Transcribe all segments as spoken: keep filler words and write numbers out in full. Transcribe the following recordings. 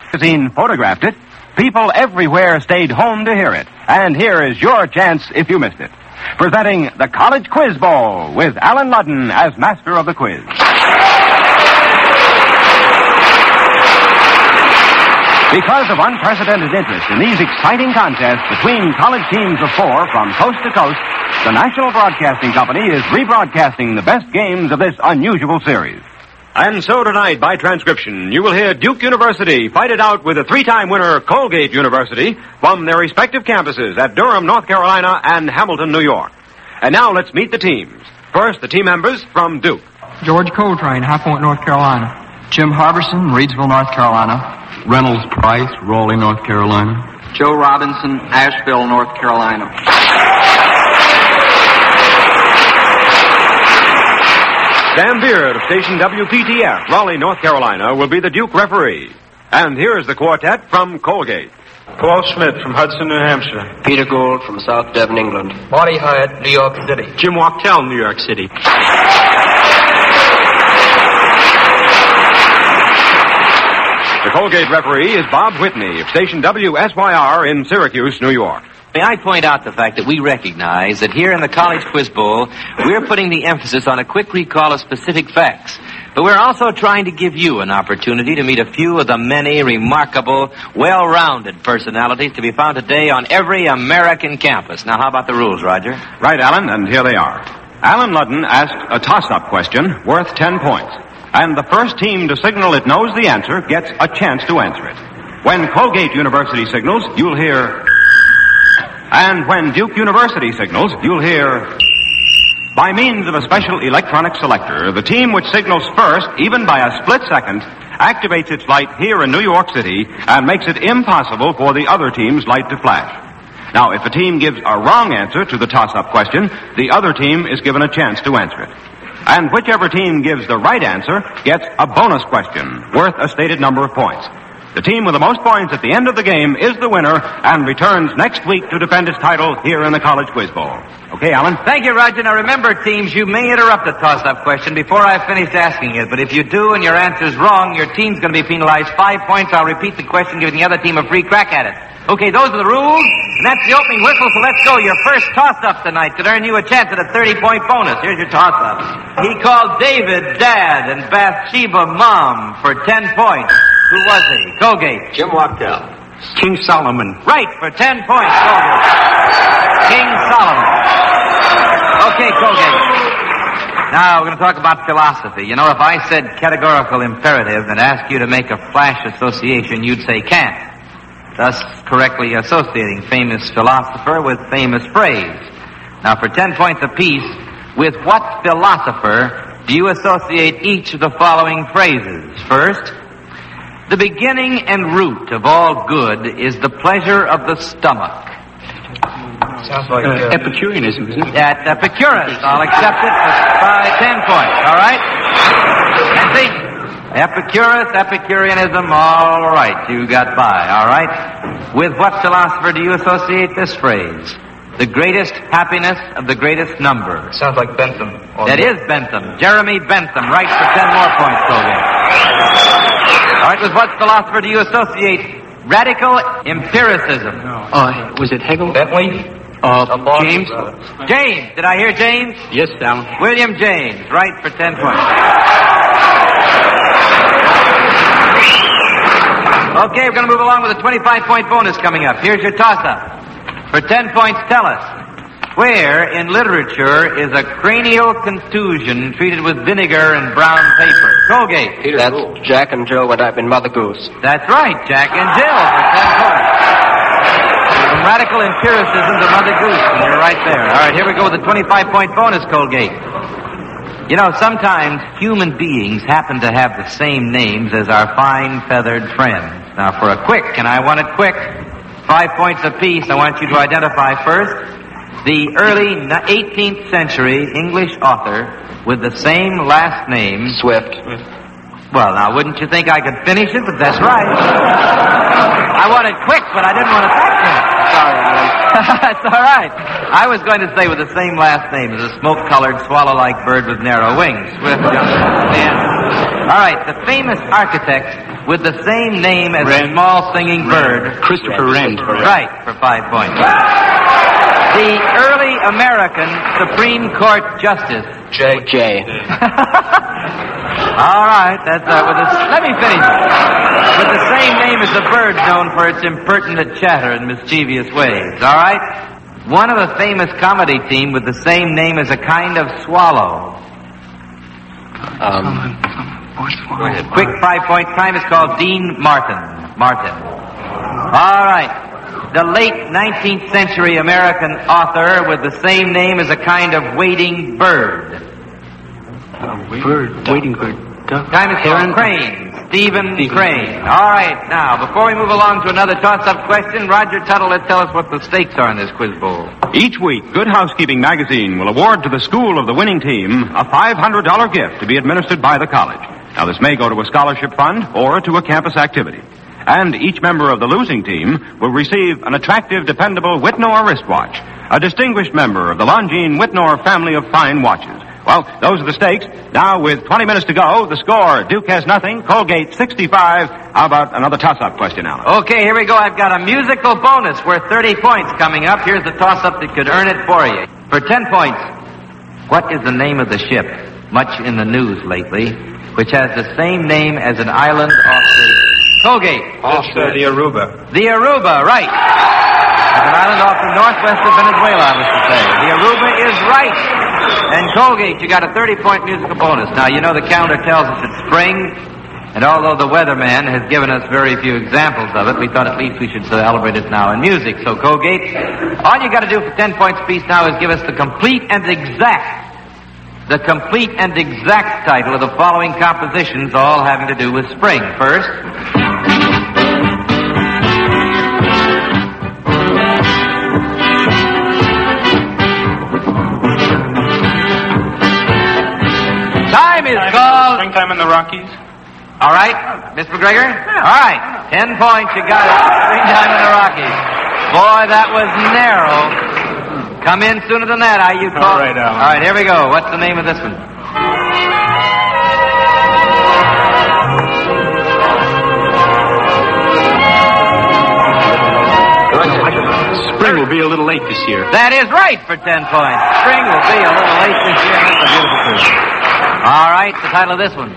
Magazine photographed it. People everywhere stayed home to hear it. And here is your chance if you missed it. Presenting the College Quiz Bowl with Alan Ludden as master of the quiz. Because of unprecedented interest in these exciting contests between college teams of four from coast to coast, the National Broadcasting Company is rebroadcasting the best games of this unusual series. And so tonight, by transcription, you will hear Duke University fight it out with a three-time winner, Colgate University, from their respective campuses at Durham, North Carolina, and Hamilton, New York. And now let's meet the teams. First, the team members from Duke. George Coltrane, High Point, North Carolina. Jim Harbison, Reidsville, North Carolina. Reynolds Price, Raleigh, North Carolina. Joe Robinson, Asheville, North Carolina. Sam Beard of station W P T F, Raleigh, North Carolina, will be the Duke referee. And here is the quartet from Colgate. Paul Schmidt from Hudson, New Hampshire. Peter Gould from South Devon, England. Marty Hyatt, New York City. Jim Wachtell, New York City. The Colgate referee is Bob Whitney of station W S Y R in Syracuse, New York. May I point out the fact that we recognize that here in the College Quiz Bowl, we're putting the emphasis on a quick recall of specific facts. But we're also trying to give you an opportunity to meet a few of the many remarkable, well-rounded personalities to be found today on every American campus. Now, how about the rules, Roger? Right, Alan, and here they are. Alan Ludden asked a toss-up question worth ten points. And the first team to signal it knows the answer gets a chance to answer it. When Colgate University signals, you'll hear... And when Duke University signals, you'll hear... By means of a special electronic selector, the team which signals first, even by a split second, activates its light here in New York City and makes it impossible for the other team's light to flash. Now, if a team gives a wrong answer to the toss-up question, the other team is given a chance to answer it. And whichever team gives the right answer gets a bonus question worth a stated number of points. The team with the most points at the end of the game is the winner and returns next week to defend its title here in the College Quiz Bowl. Okay, Alan? Thank you, Roger. Now remember, teams, you may interrupt the toss-up question before I've finished asking it, but if you do and your answer's wrong, your team's going to be penalized five points. I'll repeat the question, giving the other team a free crack at it. Okay, those are the rules, and that's the opening whistle, so let's go. Your first toss-up tonight could earn you a chance at a thirty-point bonus. Here's your toss-up. He called David Dad and Bathsheba Mom for ten points. Who was he? Colgate. Jim Wachtell. King Solomon. Right, for ten points, Colgate. King Solomon. Okay, Colgate. Now, we're going to talk about philosophy. You know, if I said categorical imperative and asked you to make a flash association, you'd say can't. Thus, correctly associating famous philosopher with famous phrase. Now, for ten points apiece, with what philosopher do you associate each of the following phrases? First, the beginning and root of all good is the pleasure of the stomach. Sounds like uh, Epicureanism, isn't it? That's Epicurus. I'll accept it for five, ten points, all right? And see, Epicurus, Epicureanism, all right, you got by, all right? With what philosopher do you associate this phrase? The greatest happiness of the greatest number. Sounds like Bentham. That is Bentham. Jeremy Bentham, right, for ten more points, Colgate. All right, with what philosopher do you associate radical empiricism? No. Uh, was it Hegel? Bentley? Uh, James? James. Did I hear James? Yes, Alan. William James, right, for ten points. Okay, we're going to move along with a twenty-five point bonus coming up. Here's your toss-up. For ten points, tell us, where in literature is a cranial contusion treated with vinegar and brown paper? Colgate. Peter That's Gould. Jack and Jill When I've Been Mother Goose. That's right, Jack and Jill for ten points. From radical empiricism to Mother Goose, and you're right there. All right, here we go with the twenty-five point bonus, Colgate. You know, sometimes human beings happen to have the same names as our fine feathered friends. Now, for a quick, and I want it quick, five points apiece, I want you to identify first the early eighteenth century English author with the same last name. Swift. Well, now, wouldn't you think I could finish it? But that's right. I want it quick, but I didn't want to finish it. Sorry, Alan. That's all right. I was going to say with the same last name as a smoke-colored, swallow-like bird with narrow wings. Swift, Johnson, and... All right, the famous architect with the same name as Wren. a small singing bird. Christopher Wren. Right, for five points. The early American Supreme Court Justice. J. J. All right, that's uh, with the, let me finish. With the same name as the bird known for its impertinent chatter and mischievous ways. All right? One of the famous comedy team with the same name as a kind of swallow. Um, Go ahead. Quick five-point time is called Dean Martin. Martin. All right. The late nineteenth century American author with the same name as a kind of wading bird. Bird. Waiting bird. Duck. Time is called Crane. Stephen Crane. All right, now, before we move along to another toss-up question, Roger Tuttle, let's tell us what the stakes are in this quiz bowl. Each week, Good Housekeeping magazine will award to the school of the winning team a five hundred dollars gift to be administered by the college. Now, this may go to a scholarship fund or to a campus activity. And each member of the losing team will receive an attractive, dependable Whitnor wristwatch, a distinguished member of the Longines Whitnor family of fine watches. Well, those are the stakes. Now, with twenty minutes to go, the score, Duke has nothing, Colgate sixty-five. How about another toss-up question, Alan? Okay, here we go. I've got a musical bonus worth thirty points coming up. Here's the toss-up that could earn it for you. For ten points, what is the name of the ship, much in the news lately, which has the same name as an island off the... Colgate. That's uh, the Aruba. The Aruba, right. It's an island off the northwest of Venezuela, I was to say. The Aruba is right. And Colgate, you got a thirty-point musical bonus. Now, you know the calendar tells us it's spring, and although the weatherman has given us very few examples of it, we thought at least we should celebrate it now in music. So, Colgate, all you got to do for ten points apiece now is give us the complete and exact, the complete and exact title of the following compositions, all having to do with spring. First... Time is called... Springtime in the Rockies. All right, Miss McGregor? All right, ten points, you got it. Springtime in the Rockies. Boy, that was narrow. Come in sooner than that, I you call. All right, Alan. All right, here we go. What's the name of this one? Spring will be a little late this year. That is right for ten points. Spring will be a little late this year. That's a beautiful tune. All right, the title of this one.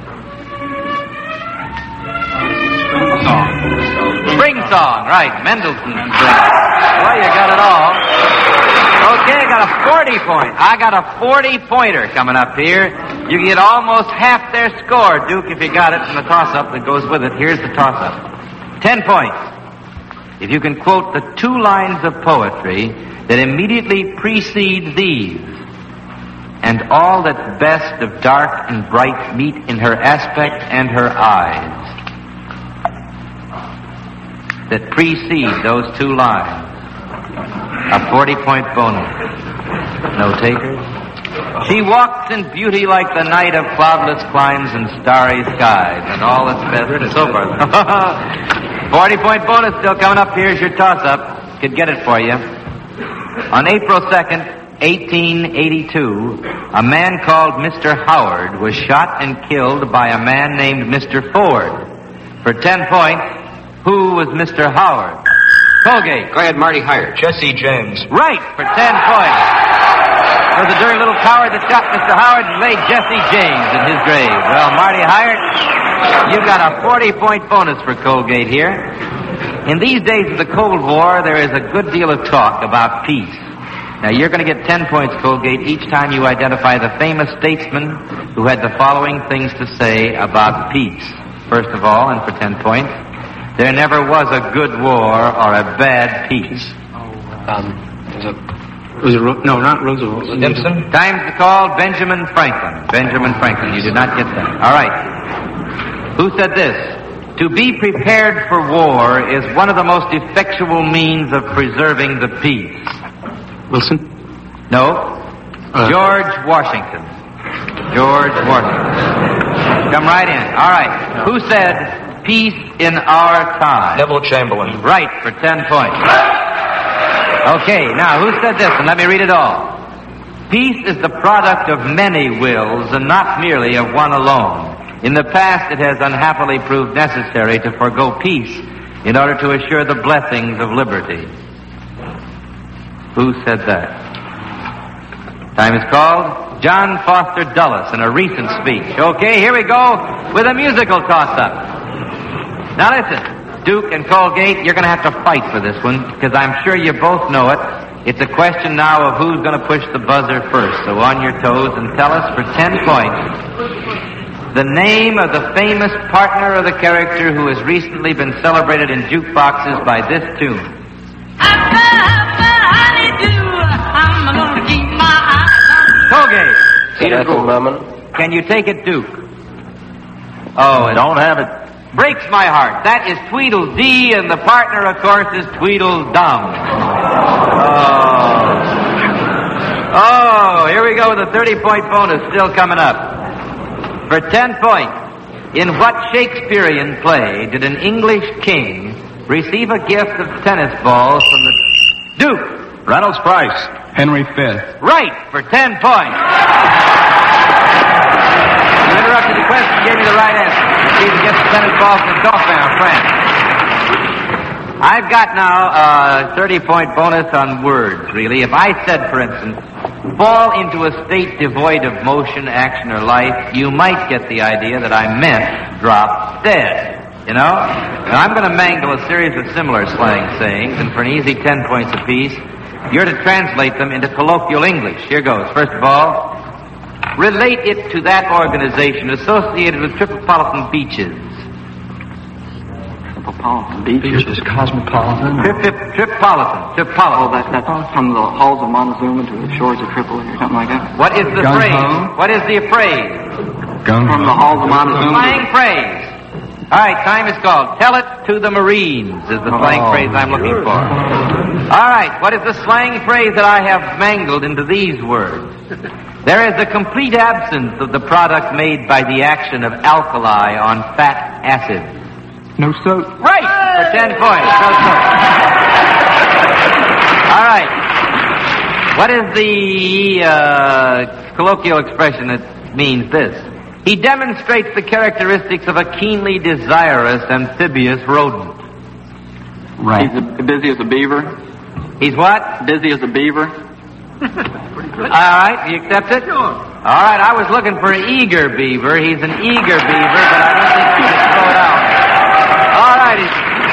Song. Spring Song, right. Mendelssohn's Spring. Well, you got it all. Okay, I got a forty point. I got a forty pointer coming up here. You get almost half their score, Duke, if you got it from the toss-up that goes with it. Here's the toss-up. Ten points. If you can quote the two lines of poetry that immediately precede these, and all that's best of dark and bright meet in her aspect and her eyes, that precede those two lines, a forty-point bonus. No takers? She walks in beauty like the night of cloudless climes and starry skies, and all that's best and so forth. forty-point bonus still coming up. Here's your toss-up. Could get it for you. On April second, eighteen eighty-two, a man called Mister Howard was shot and killed by a man named Mister Ford. For ten points, who was Mister Howard? Colgate. Go ahead, Marty Hyatt. Jesse James. Right, for ten points. For the dirty little coward that shot Mister Howard and laid Jesse James in his grave. Well, Marty Hyatt, you've got a forty-point bonus for Colgate here. In these days of the Cold War, there is a good deal of talk about peace. Now, you're going to get ten points, Colgate, each time you identify the famous statesman who had the following things to say about peace. First of all, and for ten points, there never was a good war or a bad peace. Um, there's a... Was it Ro- no, not Roosevelt. Stimson. Time's called Benjamin Franklin. Benjamin Franklin. You did not get that. All right. Who said this? To be prepared for war is one of the most effectual means of preserving the peace. Wilson? No. Uh, George Washington. George Washington. Come right in. All right. Who said peace in our time? Neville Chamberlain. Right, for ten points. Okay, now, who said this? And let me read it all. Peace is the product of many wills and not merely of one alone. In the past, it has unhappily proved necessary to forego peace in order to assure the blessings of liberty. Who said that? Time is called. John Foster Dulles in a recent speech. Okay, here we go with a musical toss-up. Now listen, Duke and Colgate, you're going to have to fight for this one because I'm sure you both know it. It's a question now of who's going to push the buzzer first. So on your toes and tell us for ten points the name of the famous partner of the character who has recently been celebrated in jukeboxes by this tune. Colgate. Peter Gould. Can you take it, Duke? Oh, it Don't have it. breaks my heart. That is Tweedledee, and the partner, of course, is Tweedledum. Oh. Oh, here we go with a thirty-point bonus still coming up. For ten points, in what Shakespearean play did an English king receive a gift of tennis balls from the Duke? Reynolds Price. Henry Fifth. Right, for ten points. You interrupted the question, gave me the right answer. Received a gift of tennis balls from Dauphin, France. I've got now a thirty-point bonus on words, really. If I said, for instance, fall into a state devoid of motion, action, or life, you might get the idea that I meant drop dead. You know? And I'm going to mangle a series of similar slang sayings, and for an easy ten points apiece, you're to translate them into colloquial English. Here goes. First of all, relate it to that organization associated with Tripolitan beaches. Tripolitan beaches. Beaches, cosmopolitan. Trip, trip, Tripolitan. Tripolitan. Oh, that, that's from the halls of Montezuma to the shores of Tripoli or something like that. What is the Gung phrase? ho. What is the phrase? Gung From the halls of Montezuma. Slang phrase. All right, time is called. Tell it to the Marines is the slang Oh, phrase I'm looking sure. for. All right, what is the slang phrase that I have mangled into these words? There is a complete absence of the product made by the action of alkali on fat acid. No soap. Right, for ten points. No soap. All right. What is the uh, colloquial expression that means this? He demonstrates the characteristics of a keenly desirous amphibious rodent. Right. He's a, busy as a beaver. He's what? Busy as a beaver. All right, you accept it? Sure. All right, I was looking for an eager beaver. He's an eager beaver, but I don't think you can throw it out. All righty.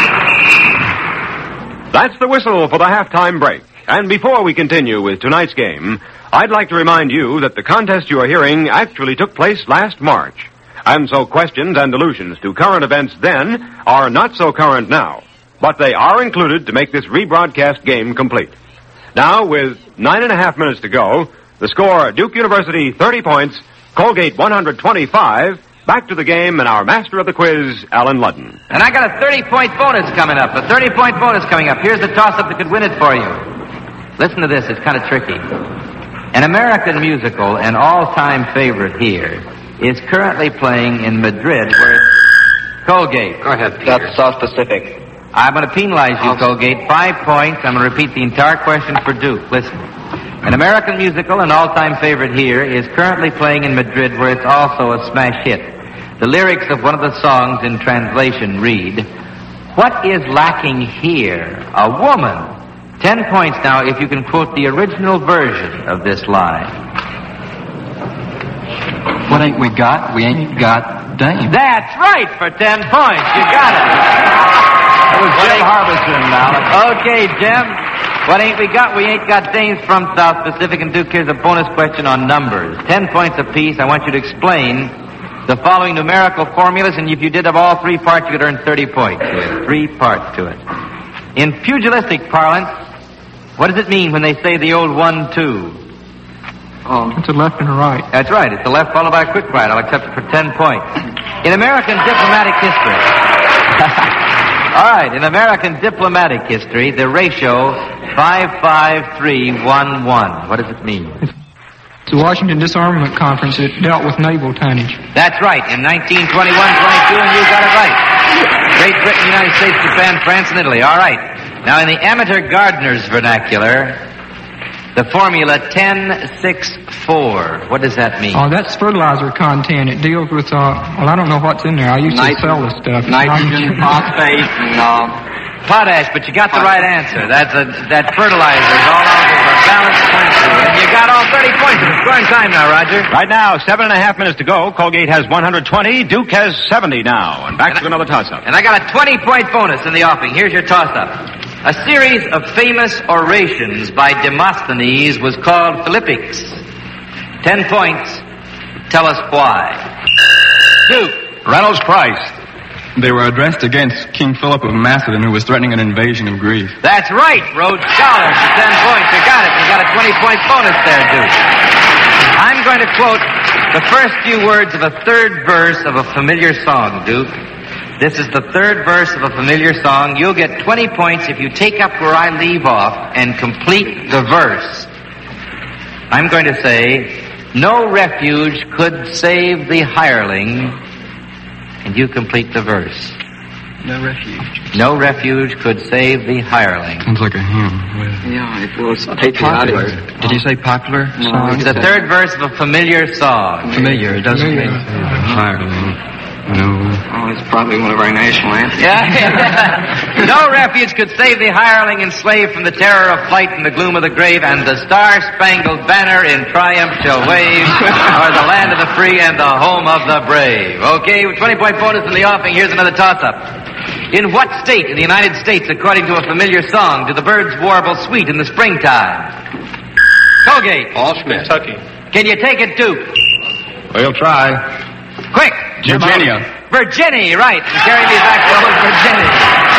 That's the whistle for the halftime break. And before we continue with tonight's game, I'd like to remind you that the contest you are hearing actually took place last March. And so questions and allusions to current events then are not so current now. But they are included to make this rebroadcast game complete. Now, with nine and a half minutes to go, the score, Duke University thirty points, Colgate one hundred twenty-five. Back to the game and our master of the quiz, Alan Ludden. And I got a thirty-point bonus coming up. A thirty-point bonus coming up. Here's the toss-up that could win it for you. Listen to this. It's kind of tricky. An American musical, an all-time favorite here, is currently playing in Madrid, where it's Colgate. Go ahead, Peter. That's South Pacific. I'm going to penalize you, Colgate. Five points. I'm going to repeat the entire question for Duke. Listen. An American musical, an all-time favorite here, is currently playing in Madrid, where it's also a smash hit. The lyrics of one of the songs in translation read, "What is lacking here? A woman." Ten points now if you can quote the original version of this line. What ain't we got? We ain't got Dame. That's right for ten points. You got it. That was Jim Harbison, Alan. Okay, Jim. What ain't we got? We ain't got dames from South Pacific. And Duke, here's a bonus question on numbers. Ten points apiece. I want you to explain the following numerical formulas, and if you did have all three parts, you could earn thirty points. There's three parts to it. In pugilistic parlance, what does it mean when they say the old one, two? Um, It's a left and a right. That's right. It's the left followed by a quick right. I'll accept it for ten points. In American diplomatic history. All right. In American diplomatic history, the ratio five five three one one. What does it mean? It's the Washington Disarmament Conference. It dealt with naval tonnage. That's right. In nineteen twenty-one twenty-two, and you got it right. Great Britain, United States, Japan, France, and Italy. All right. Now, in the amateur gardener's vernacular, The formula ten six four. What does that mean? Oh, that's fertilizer content. It deals with, uh, well, I don't know what's in there. I used to sell this stuff. Nitrogen, phosphate, and uh, Potash, but you got the right answer. That's a, that fertilizer is all over the balanced plant food. And you got all thirty points. It's scoring time now, Roger. Right now, seven and a half minutes to go. Colgate has one hundred twenty. Duke has seventy now. And back and to another toss-up. And I got a twenty-point bonus in the offing. Here's your toss-up. A series of famous orations by Demosthenes was called Philippics. Ten points. Tell us why. Duke. Reynolds Price. They were addressed against King Philip of Macedon, who was threatening an invasion of Greece. That's right, Rhodes Scholars for ten points. You got it. You got a twenty-point bonus there, Duke. I'm going to quote the first few words of a third verse of a familiar song, Duke. This is the third verse of a familiar song. You'll get twenty points if you take up where I leave off and complete the verse. I'm going to say, no refuge could save the hireling. And you complete the verse. No refuge. No refuge could save the hireling. Sounds like a hymn. yeah, it was patriotic. Did you say popular? No, It's the third verse of a familiar song. Familiar. It doesn't mean Hireling. No. Oh, it's probably one of our national anthems. Yeah. No refuge could save the hireling enslaved from the terror of flight and the gloom of the grave, and the star-spangled banner in triumph shall wave o'er the land of the free and the home of the brave. Okay, twenty-point bonus in the offing. Here's another toss-up. In what state in the United States, according to a familiar song, do the birds warble sweet in the springtime? Colgate. Paul Schmidt. Kentucky. Can you take it, Duke? We'll try. Quick. Virginia. Virginia, right. And carry me back to old Virginia.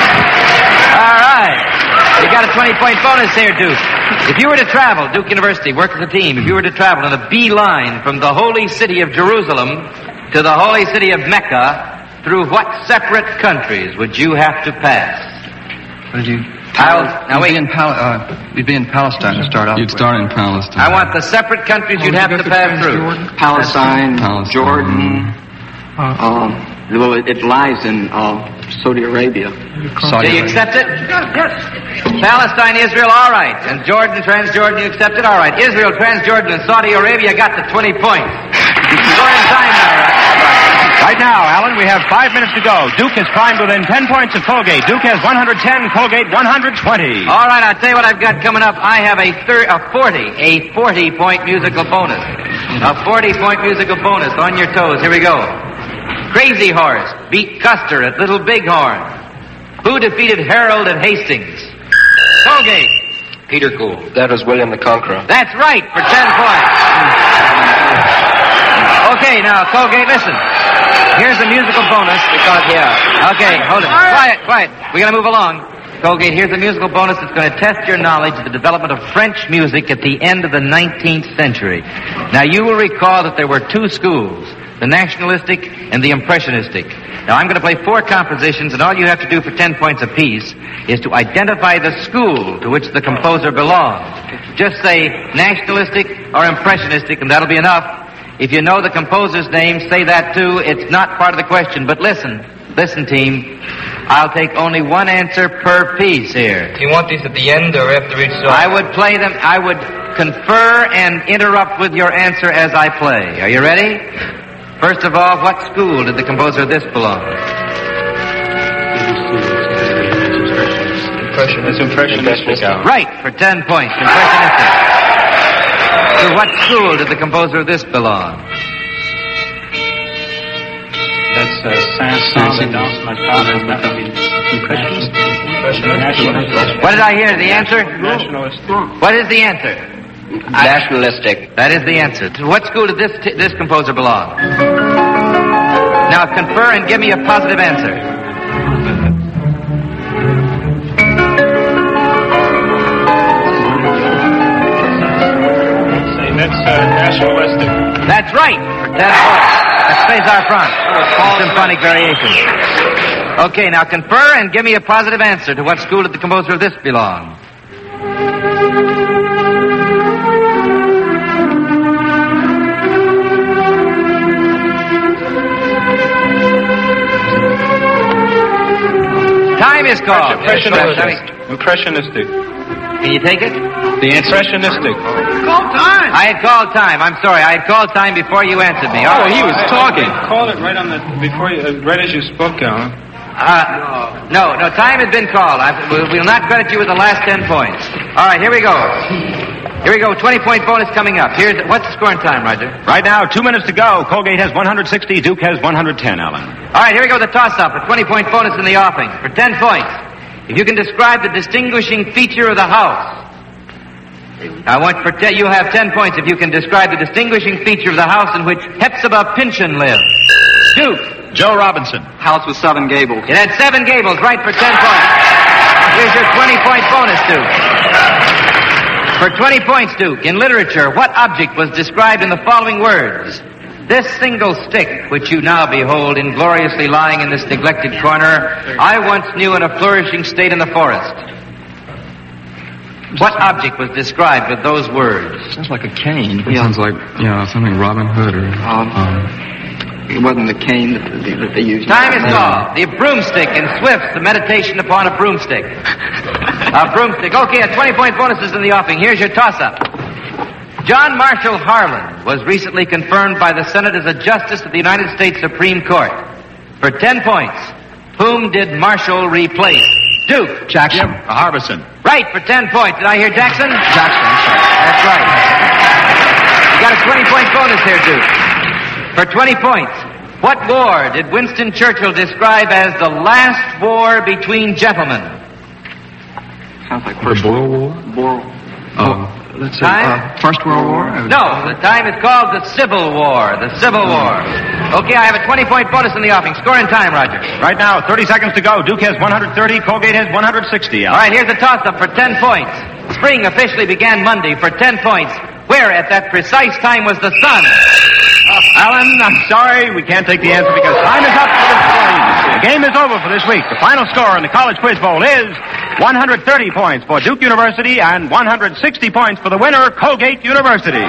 All right. You got a twenty-point bonus here, Duke. If you were to travel, Duke University, work as a team, if you were to travel on a bee line from the holy city of Jerusalem to the holy city of Mecca, through what separate countries would you have to pass? What did you... I'll, now we'd wait. be in Pal- uh, we'd be in Palestine to start off You'd with. start in Palestine. I want the separate countries you'd have to pass through. Palestine, Palestine. Jordan. Um, well, it, it lies in uh, Saudi Arabia. Do you accept it? Yes. Palestine, Israel, all right. And Jordan, Transjordan, you accept it? All right. Israel, Transjordan, and Saudi Arabia got the twenty points. Scoring time now, right? Right now, Alan, we have five minutes to go. Duke has climbed within ten points of Colgate. Duke has one hundred ten, Colgate one hundred twenty. All right, I'll tell you what I've got coming up. I have a thir- a forty, a forty-point musical bonus. A forty-point musical bonus on your toes. Here we go. Crazy Horse beat Custer at Little Bighorn. Who defeated Harold at Hastings? Colgate. Peter Gould. That was William the Conqueror. That's right, for ten points. Okay, now, Colgate, listen. Here's the musical bonus. Because, yeah. Okay, hold it. Quiet, quiet. We gotta move along. Colgate, here's a musical bonus that's going to test your knowledge of the development of French music at the end of the nineteenth century. Now, you will recall that there were two schools, the nationalistic and the impressionistic. Now, I'm going to play four compositions, and all you have to do for ten points apiece is to identify the school to which the composer belongs. Just say nationalistic or impressionistic, and that'll be enough. If you know the composer's name, say that too. It's not part of the question, but listen. Listen, team. I'll take only one answer per piece here. Do you want these at the end or after each song? I would play them, I would confer and interrupt with your answer as I play. Are you ready? First of all, what school did the composer of this belong? It's impressionistic. Right, for ten points. Impressionistic. To what school did the composer of this belong? That's uh, Saint-Saëns. What did I hear? The answer? Nationalist. What is the answer? Nationalistic. That is the answer. To what school did this t- this composer belong? Now confer and give me a positive answer. That's uh, nationalistic. That's right. For ten points. That's César France. Symphonic variation. Okay, now confer and give me a positive answer. To what school did the composer of this belong? Time is called. Impressionistic. Impressionistic. Can you take it? The impressionistic. Call time. I had called time. I'm sorry. I had called time before you answered me. Oh, he was talking. Call it right on the before you, uh, right as you spoke, Alan. Uh, no, no, time has been called. I, we'll, we'll not credit you with the last ten points. All right, here we go. Here we go. twenty-point bonus coming up. Here's what's the scoring time, Roger? Right now, two minutes to go. Colgate has one hundred sixty. Duke has one hundred ten, Alan. All right, here we go. The toss-up. A twenty-point bonus in the offing for ten points. If you can describe the distinguishing feature of the house. I want for te- you have ten points if you can describe the distinguishing feature of the house in which Hepzibah Pynchon lived. Duke. Joe Robinson. House with seven gables. It had seven gables, right, for ten points. Here's your twenty-point bonus, Duke. For twenty points, Duke, in literature, what object was described in the following words? This single stick, which you now behold ingloriously lying in this neglected corner, I once knew in a flourishing state in the forest. What object was described with those words? Sounds like a cane. It Yeah. sounds like, yeah, something Robin Hood or... Um, um, It wasn't the cane that, that they used. Time is called. The broomstick in Swift's The Meditation Upon a Broomstick. A broomstick. Okay, a twenty-point bonus is in the offing. Here's your toss-up. John Marshall Harlan was recently confirmed by the Senate as a justice of the United States Supreme Court. For ten points, whom did Marshall replace? Duke. Jackson. Jim Harbison. Right, for ten points. Did I hear Jackson? Jackson. That's right. You got a twenty-point bonus here, Duke. For twenty points, what war did Winston Churchill describe as the last war between gentlemen? Sounds like The First Boer War? Boer. Um, let's see. Time? Uh, First World War? No, the time is called the Civil War. The Civil War. Okay, I have a twenty-point bonus in the offing. Score in time, Roger. Right now, thirty seconds to go. Duke has one hundred thirty. Colgate has one hundred sixty, Alan. All right, here's a toss-up for ten points. Spring officially began Monday for ten points. Where at that precise time was the sun? Alan, I'm sorry, we can't take the answer because time is up for this game. The game is over for this week. The final score in the College Quiz Bowl is one hundred thirty points for Duke University and one hundred sixty points for the winner, Colgate University.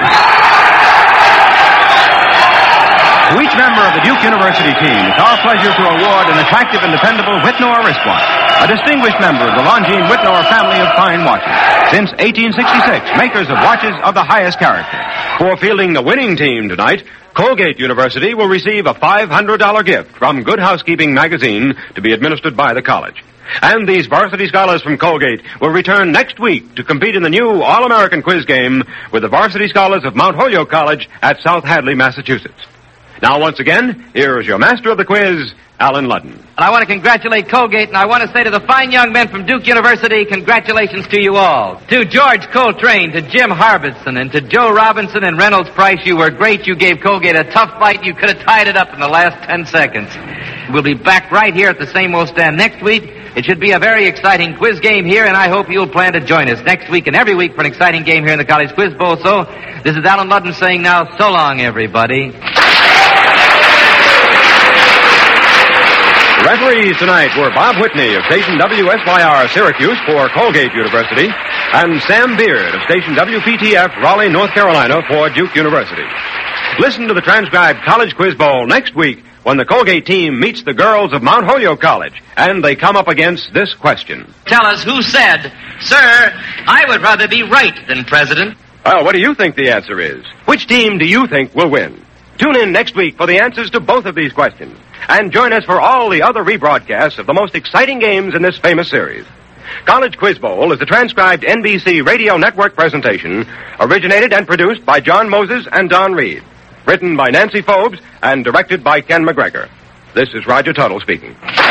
To each member of the Duke University team, it's our pleasure to award an attractive and dependable Whitnor wristwatch, a distinguished member of the Longines Whitnor family of fine watches. Since eighteen sixty-six, makers of watches of the highest character. For fielding the winning team tonight, Colgate University will receive a five hundred dollars gift from Good Housekeeping magazine to be administered by the college. And these varsity scholars from Colgate will return next week to compete in the new All-American Quiz game with the varsity scholars of Mount Holyoke College at South Hadley, Massachusetts. Now, once again, here is your master of the quiz, Alan Ludden. And I want to congratulate Colgate, and I want to say to the fine young men from Duke University, congratulations to you all. To George Coltrane, to Jim Harbison, and to Joe Robinson and Reynolds Price, you were great. You gave Colgate a tough fight. You could have tied it up in the last ten seconds. We'll be back right here at the same old stand next week. It should be a very exciting quiz game here, and I hope you'll plan to join us next week and every week for an exciting game here in the College Quiz Bowl. So, this is Alan Ludden saying now, so long, everybody. Referees tonight were Bob Whitney of station W S Y R Syracuse for Colgate University and Sam Beard of station W P T F Raleigh, North Carolina for Duke University. Listen to the transcribed College Quiz Bowl next week when the Colgate team meets the girls of Mount Holyoke College and they come up against this question. Tell us who said, "Sir, I would rather be right than president." Well, what do you think the answer is? Which team do you think will win? Tune in next week for the answers to both of these questions. And join us for all the other rebroadcasts of the most exciting games in this famous series. College Quiz Bowl is a transcribed N B C Radio Network presentation, originated and produced by John Moses and Don Reed. Written by Nancy Phobes and directed by Ken McGregor. This is Roger Tuttle speaking.